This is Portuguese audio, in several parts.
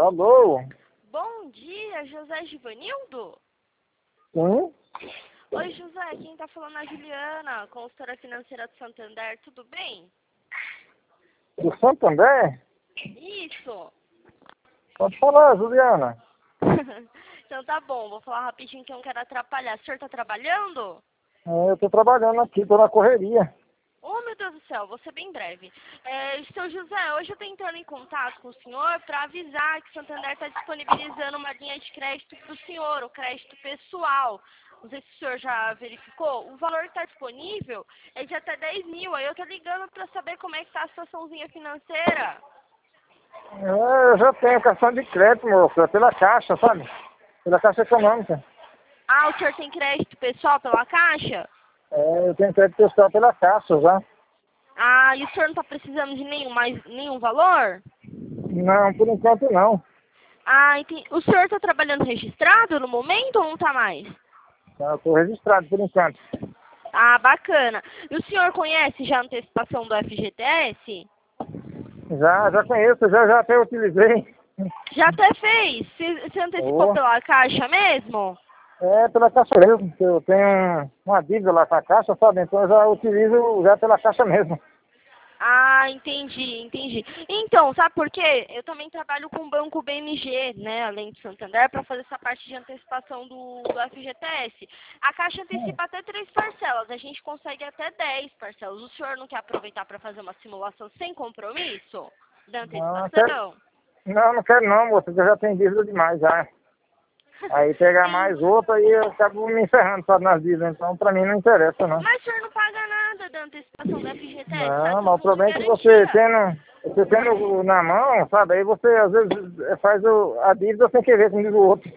Alô? Bom dia, José Givanildo? Sim? Oi, José, quem tá falando é a Juliana, consultora financeira do Santander, tudo bem? Do Santander? Isso! Pode falar, Juliana. Então tá bom, vou falar rapidinho que eu não quero atrapalhar. O senhor tá trabalhando? Eu tô trabalhando aqui, tô na correria. Oh, meu Deus do céu, vou ser bem breve. Seu José, hoje eu tô entrando em contato com o senhor para avisar que o Santander está disponibilizando uma linha de crédito para o senhor, o crédito pessoal. Não sei se o senhor já verificou. O valor que está disponível é de até 10 mil. Aí eu tô ligando para saber como é que tá a situaçãozinha financeira. Eu já tenho cartão de crédito, moço, é pela Caixa, sabe? Pela Caixa Econômica. Ah, o senhor tem crédito pessoal pela Caixa? Eu tenho crédito pessoal pela Caixa já. Ah, e o senhor não está precisando de nenhum valor? Não, por enquanto não. Ah, entendi. O senhor está trabalhando registrado no momento ou não está mais? Eu tô registrado por enquanto. Ah, bacana. E o senhor conhece já a antecipação do FGTS? Já conheço, já até utilizei. Já até fez? Você antecipou Oh, pela Caixa mesmo? é pela Caixa mesmo, que eu tenho uma dívida lá com a Caixa, sabe? Então eu já utilizo já pela Caixa mesmo. Ah, entendi. Então, sabe por quê? Eu também trabalho com o Banco BMG, né, além do Santander, para fazer essa parte de antecipação do FGTS. A Caixa antecipa até 3 parcelas, a gente consegue até 10 parcelas. O senhor não quer aproveitar para fazer uma simulação sem compromisso da Não, quero, antecipação? não quero não, moça, que eu já tenho dívida demais já. Aí pegar mais Entendi. outra aí eu acabo me encerrando, sabe, nas dívidas. Então pra mim não interessa, não. Mas o senhor não paga nada da antecipação do FGTS, tá Não, mas o tudo de problema é que garantia. você tendo na mão, sabe, aí você às vezes faz a dívida sem querer, como diz o outro.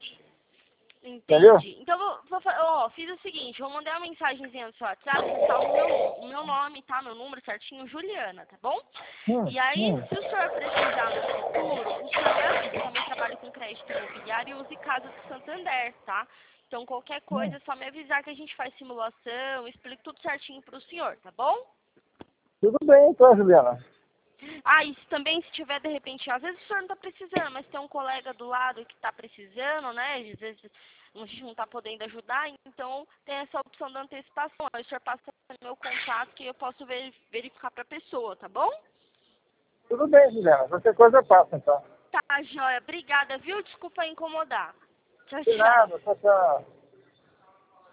Entendeu? Entendi. Então, fiz o seguinte, vou mandar uma mensagenzinha no seu WhatsApp, você salva o meu nome, tá? Meu número certinho, Juliana, tá bom? Hum, E aí, hum. se o senhor precisar no futuro, o senhor me avisa. Eu também trabalho com crédito imobiliário e uso Casa do Santander, tá? Então, qualquer coisa, é só me avisar que a gente faz simulação, explico tudo certinho pro senhor, tá bom? Tudo bem, então, Juliana. Ah, e também, se tiver, de repente, às vezes o senhor não está precisando, mas tem um colega do lado que está precisando, né? Às vezes a gente não está podendo ajudar, então tem essa opção da antecipação. Aí o senhor passa o meu contato que eu posso verificar para a pessoa, tá bom? Tudo bem, Juliana. Qualquer coisa eu passo, então. Tá, joia. Obrigada, viu? Desculpa incomodar. Tchau, De tchau. nada, tchau, tchau.